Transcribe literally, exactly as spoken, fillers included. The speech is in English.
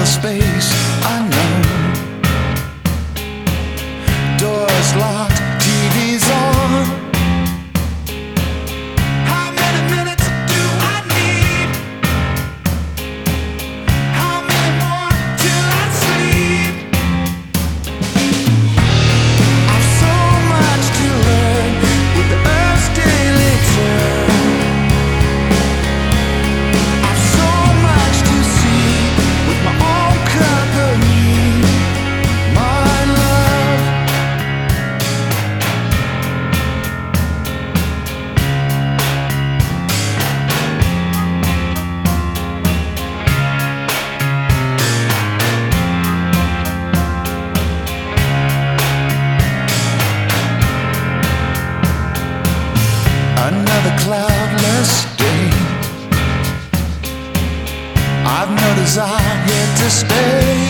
another space unknown. Doors locked, T V's on. How many minutes do I need? How many more till I sleep? I've so much to learn with the earth's daily turn. I've so much to see with my own company, my love. Another cloudless day. I've no desire here to stay.